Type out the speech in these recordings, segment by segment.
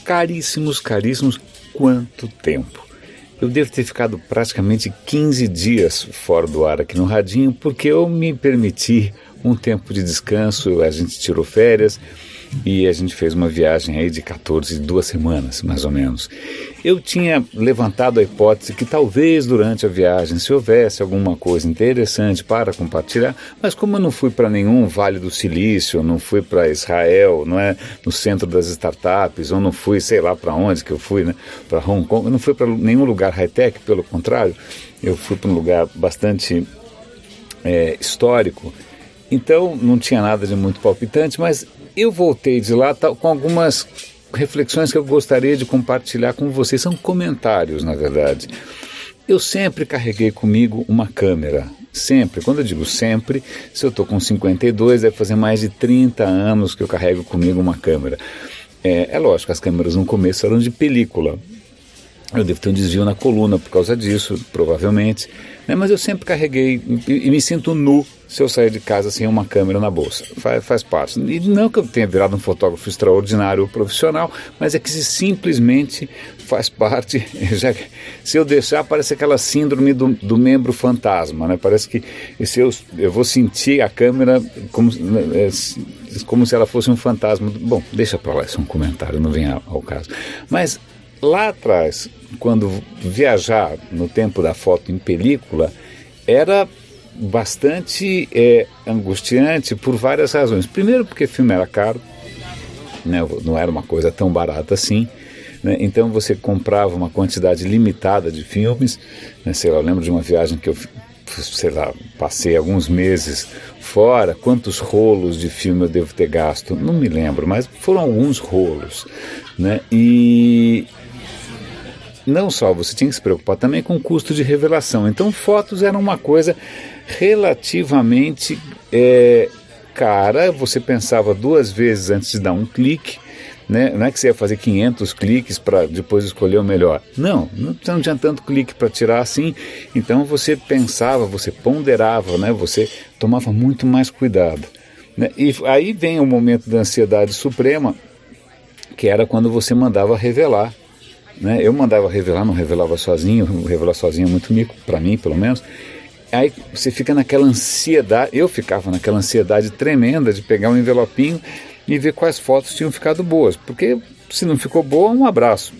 caríssimos, caríssimos. Quanto tempo? Eu devo ter ficado praticamente 15 dias fora do ar aqui no Radinho, porque eu me permiti um tempo de descanso, a gente tirou férias e a gente fez uma viagem aí de 2 semanas, mais ou menos. Eu tinha levantado a hipótese que talvez durante a viagem, se houvesse alguma coisa interessante para compartilhar, mas como eu não fui para nenhum Vale do Silício, não fui para Israel, não é, no centro das startups, ou não fui, sei lá para onde que eu fui, né, para Hong Kong, eu não fui para nenhum lugar high-tech, pelo contrário, eu fui para um lugar bastante histórico, então não tinha nada de muito palpitante, mas eu voltei de lá com algumas reflexões que eu gostaria de compartilhar com vocês. São comentários, na verdade. Eu sempre carreguei comigo uma câmera. Sempre. Quando eu digo sempre, se eu estou com 52, deve fazer mais de 30 anos que eu carrego comigo uma câmera. É lógico, as câmeras no começo eram de película. Eu devo ter um desvio na coluna por causa disso, provavelmente. Né? Mas eu sempre carreguei e me sinto nu se eu sair de casa sem uma câmera na bolsa. Faz parte. E não que eu tenha virado um fotógrafo extraordinário ou profissional, mas é que simplesmente faz parte. Se eu deixar, parece aquela síndrome do membro fantasma. Né? Parece que se eu vou sentir a câmera como se ela fosse um fantasma. Bom, deixa para lá, isso é um comentário, não vem ao caso. Mas lá atrás, quando viajar no tempo da foto em película, era bastante angustiante por várias razões. Primeiro porque o filme era caro, né? Não era uma coisa tão barata assim, né? Então você comprava uma quantidade limitada de filmes, né? Sei lá, eu lembro de uma viagem que eu, sei lá, passei alguns meses fora. Quantos rolos de filme eu devo ter gasto? Não me lembro, mas foram alguns rolos, né? E não só, você tinha que se preocupar também com o custo de revelação. Então fotos eram uma coisa relativamente cara. Você pensava 2 vezes antes de dar um clique, né? Não é que você ia fazer 500 cliques para depois escolher o melhor. Não, você não tinha tanto clique para tirar assim. Então você pensava, você ponderava, né? Você tomava muito mais cuidado, né? E aí vem o momento da ansiedade suprema, que era quando você mandava revelar. Né? Eu mandava revelar, não revelava sozinho. Revelar sozinho é muito mico, para mim pelo menos. Aí você fica naquela ansiedade, eu ficava naquela ansiedade tremenda de pegar um envelopinho e ver quais fotos tinham ficado boas, porque se não ficou boa, um abraço.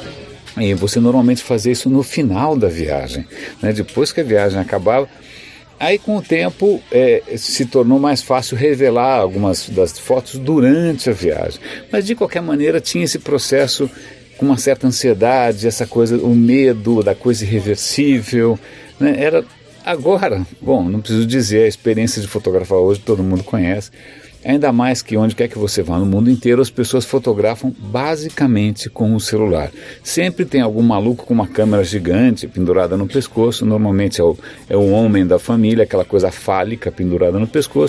E você normalmente fazia isso no final da viagem, né? Depois que a viagem acabava. Aí com o tempo se tornou mais fácil revelar algumas das fotos durante a viagem, mas de qualquer maneira tinha esse processo com uma certa ansiedade, essa coisa, o medo da coisa irreversível, né? Era agora, bom, não preciso dizer, a experiência de fotografar hoje todo mundo conhece, ainda mais que onde quer que você vá no mundo inteiro, as pessoas fotografam basicamente com o celular. Sempre tem algum maluco com uma câmera gigante pendurada no pescoço, normalmente é o homem da família, aquela coisa fálica pendurada no pescoço,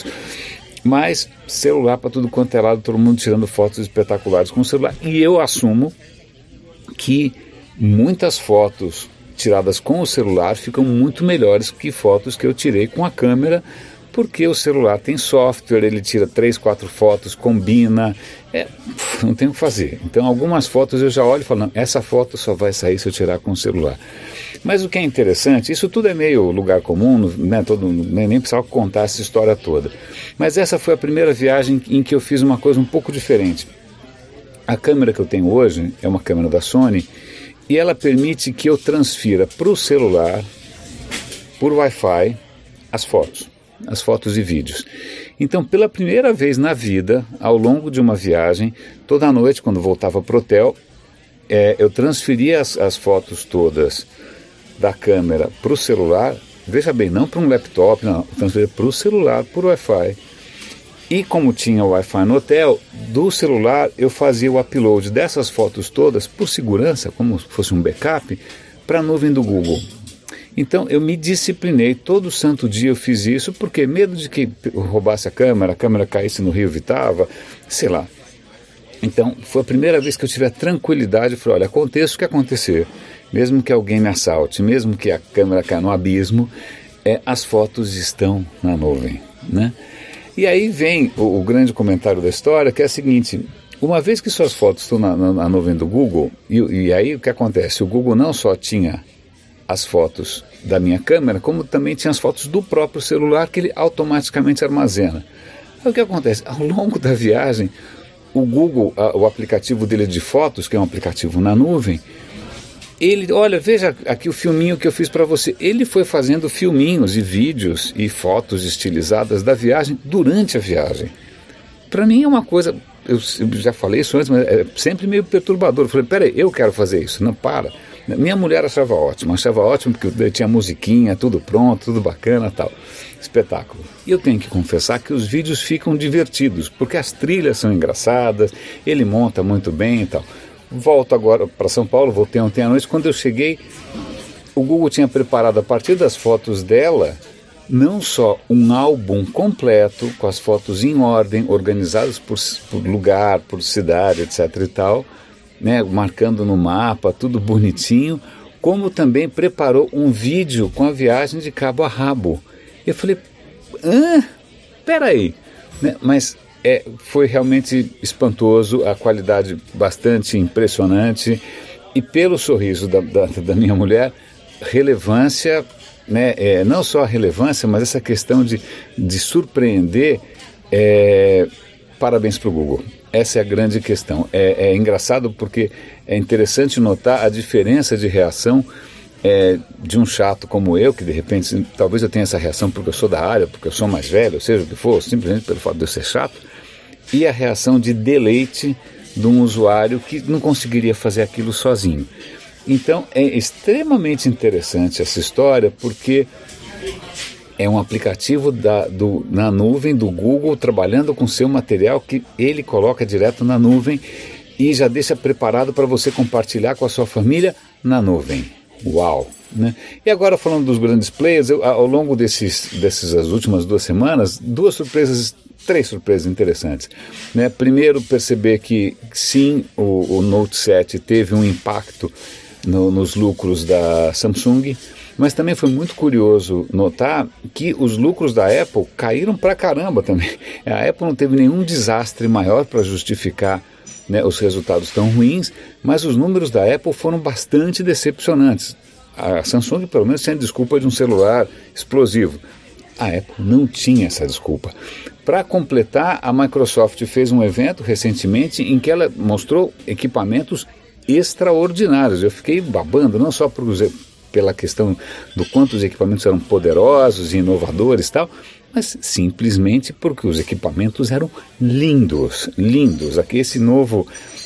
mas celular para tudo quanto é lado, todo mundo tirando fotos espetaculares com o celular. E eu assumo que muitas fotos tiradas com o celular ficam muito melhores que fotos que eu tirei com a câmera, porque o celular tem software, ele tira 3, 4 fotos, combina, não tem o que fazer. Então algumas fotos eu já olho e falo, não, essa foto só vai sair se eu tirar com o celular. Mas o que é interessante, isso tudo é meio lugar comum, né, nem precisava contar essa história toda. Mas essa foi a primeira viagem em que eu fiz uma coisa um pouco diferente. A câmera que eu tenho hoje é uma câmera da Sony e ela permite que eu transfira para o celular, por Wi-Fi, as fotos e vídeos. Então, pela primeira vez na vida, ao longo de uma viagem, toda noite, quando voltava para o hotel, eu transferia as fotos todas da câmera para o celular, veja bem, não para um laptop, não, transferia para o celular, por Wi-Fi. E como tinha o Wi-Fi no hotel, do celular eu fazia o upload dessas fotos todas, por segurança, como se fosse um backup, para a nuvem do Google. Então eu me disciplinei, todo santo dia eu fiz isso, porque medo de que roubasse a câmera caísse no rio Vitava, sei lá. Então foi a primeira vez que eu tive a tranquilidade, eu falei, olha, aconteça o que acontecer, mesmo que alguém me assalte, mesmo que a câmera caia no abismo, as fotos estão na nuvem, né? E aí vem o grande comentário da história, que é o seguinte, uma vez que suas fotos estão na nuvem do Google, e aí o que acontece? O Google não só tinha as fotos da minha câmera, como também tinha as fotos do próprio celular que ele automaticamente armazena. Aí o que acontece? Ao longo da viagem, o Google, o aplicativo dele de fotos, que é um aplicativo na nuvem, ele, olha, veja aqui o filminho que eu fiz para você. Ele foi fazendo filminhos e vídeos e fotos estilizadas da viagem durante a viagem. Para mim é uma coisa, eu já falei isso antes, mas é sempre meio perturbador. Eu falei, peraí, eu quero fazer isso. Não, para. Minha mulher achava ótimo porque tinha musiquinha, tudo pronto, tudo bacana, tal. Espetáculo. E eu tenho que confessar que os vídeos ficam divertidos, porque as trilhas são engraçadas, ele monta muito bem e tal. Volto agora para São Paulo, voltei ontem à noite. Quando eu cheguei, o Google tinha preparado, a partir das fotos dela, não só um álbum completo, com as fotos em ordem, organizadas por lugar, por cidade, etc. e tal, né, marcando no mapa, tudo bonitinho, como também preparou um vídeo com a viagem de cabo a rabo. Eu falei, peraí, né? Mas foi realmente espantoso, a qualidade bastante impressionante, e pelo sorriso da minha mulher, relevância, né? Não só a relevância, mas essa questão de surpreender, parabéns para o Google. Essa é a grande questão. É engraçado porque é interessante notar a diferença de reação de um chato como eu, que de repente, talvez eu tenha essa reação porque eu sou da área, porque eu sou mais velho, ou seja o que for, simplesmente pelo fato de eu ser chato, e a reação de deleite de um usuário que não conseguiria fazer aquilo sozinho. Então é extremamente interessante essa história, porque é um aplicativo na nuvem do Google, trabalhando com seu material que ele coloca direto na nuvem e já deixa preparado para você compartilhar com a sua família na nuvem. Uau! Né? E agora, falando dos grandes players, ao longo dessas últimas 2 semanas, 3 surpresas interessantes. Né? Primeiro, perceber que sim, o Note 7 teve um impacto nos lucros da Samsung, mas também foi muito curioso notar que os lucros da Apple caíram pra caramba também. A Apple não teve nenhum desastre maior para justificar, né, os resultados tão ruins, mas os números da Apple foram bastante decepcionantes. A Samsung pelo menos tinha desculpa de um celular explosivo. A Apple não tinha essa desculpa. Para completar, a Microsoft fez um evento recentemente em que ela mostrou equipamentos extraordinários. Eu fiquei babando, não só pela questão do quanto os equipamentos eram poderosos e inovadores e tal, mas simplesmente porque os equipamentos eram lindos, lindos. Aqui esse novo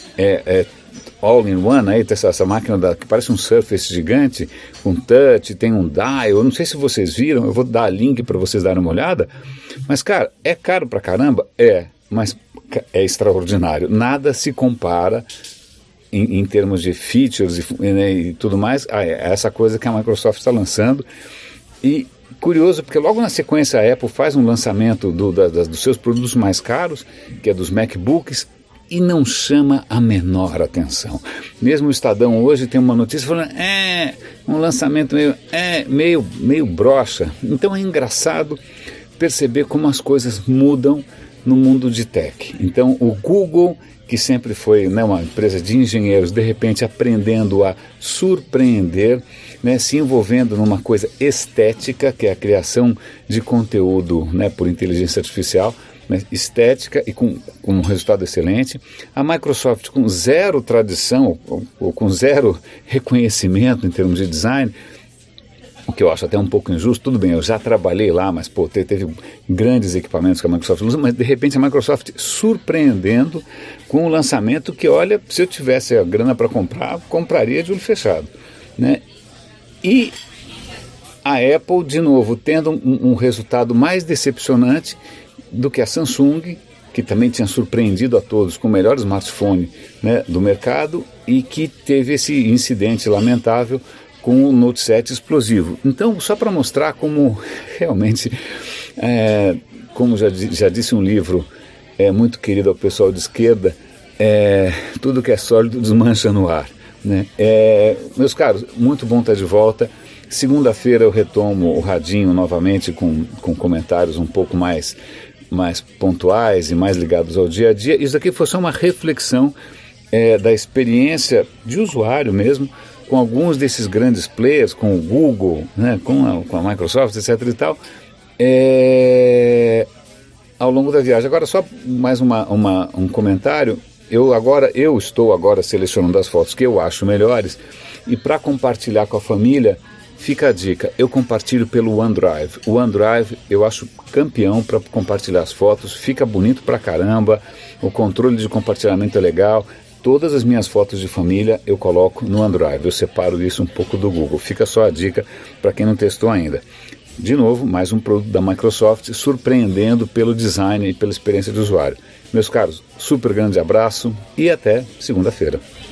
all-in-one, aí, essa máquina que parece um Surface gigante, com touch, tem um dial, eu não sei se vocês viram, eu vou dar link para vocês darem uma olhada, mas cara, é caro pra caramba? Mas é extraordinário, nada se compara em termos de features e tudo mais, essa coisa que a Microsoft está lançando. E curioso, porque logo na sequência a Apple faz um lançamento dos seus produtos mais caros, que é dos MacBooks, e não chama a menor atenção. Mesmo o Estadão hoje tem uma notícia falando, um lançamento meio broxa. Então é engraçado perceber como as coisas mudam no mundo de tech. Então o Google, que sempre foi, né, uma empresa de engenheiros, de repente aprendendo a surpreender, né, se envolvendo numa coisa estética, que é a criação de conteúdo, né, por inteligência artificial, né, estética e com um resultado excelente. A Microsoft com zero tradição, ou com zero reconhecimento em termos de design, o que eu acho até um pouco injusto. Tudo bem, eu já trabalhei lá, mas teve grandes equipamentos que a Microsoft usa, mas de repente a Microsoft surpreendendo com um lançamento que, olha, se eu tivesse a grana para comprar, compraria de olho fechado, né? E a Apple, de novo, tendo um resultado mais decepcionante do que a Samsung, que também tinha surpreendido a todos com o melhor smartphone, né, do mercado, e que teve esse incidente lamentável com o Note 7 explosivo. Então, só para mostrar como realmente, como já disse um livro muito querido ao pessoal de esquerda, tudo que é sólido desmancha no ar, né? Meus caros, muito bom estar de volta. Segunda-feira eu retomo o Radinho novamente com comentários um pouco mais mais pontuais e mais ligados ao dia a dia. Isso aqui foi só uma reflexão da experiência de usuário mesmo, com alguns desses grandes players, com o Google, né, com a Microsoft, etc. e tal, ao longo da viagem. Agora, só mais um comentário. Eu estou agora selecionando as fotos que eu acho melhores, e para compartilhar com a família, fica a dica, eu compartilho pelo OneDrive. O OneDrive eu acho campeão para compartilhar as fotos, fica bonito pra caramba, o controle de compartilhamento é legal. Todas as minhas fotos de família eu coloco no OneDrive, eu separo isso um pouco do Google. Fica só a dica para quem não testou ainda. De novo, mais um produto da Microsoft, surpreendendo pelo design e pela experiência de usuário. Meus caros, super grande abraço e até segunda-feira.